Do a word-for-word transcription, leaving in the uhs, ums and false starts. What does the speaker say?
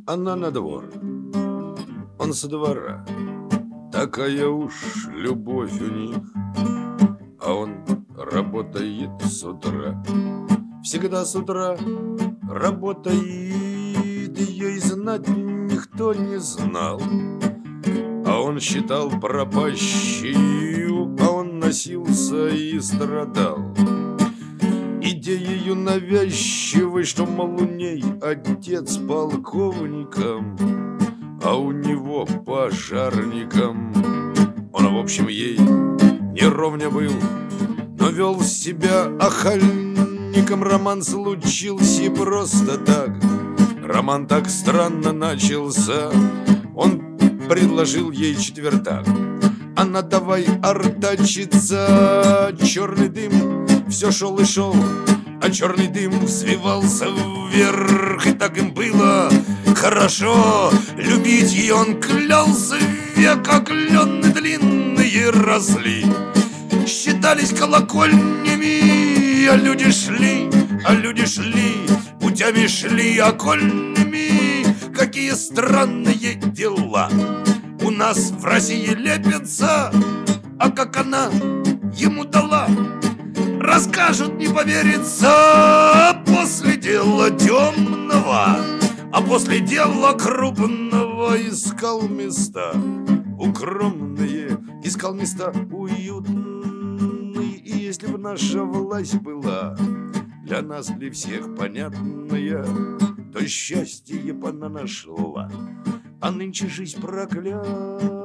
она на двор, он со двора. Такая уж любовь у них, а он работает с утра. Всегда с утра работает, ее и знать никто не знал. А он считал пропащую, а он носился и страдал идеею навязчивой, что, мол, у ней отец полковником, а у него пожарником. Он, в общем, ей не ровня был, но вел себя охальником. Роман случился просто так, роман так странно начался. Он предложил ей четвертак, она давай артачиться. Черный дым все шел и шел, а черный дым взвивался вверх. И так им было хорошо, любить ее он клялся. Века клены длинные росли, считались колокольнями, а люди шли, а люди шли, путями шли окольными. Какие странные дела у нас в России лепятся, а как она ему дала, расскажут, не поверится. После дела темного, а после дела крупного, искал места укромные, искал места уютные. И если бы наша власть была для нас, для всех понятная, то счастье бы она нашла. А нынче жизнь проклята,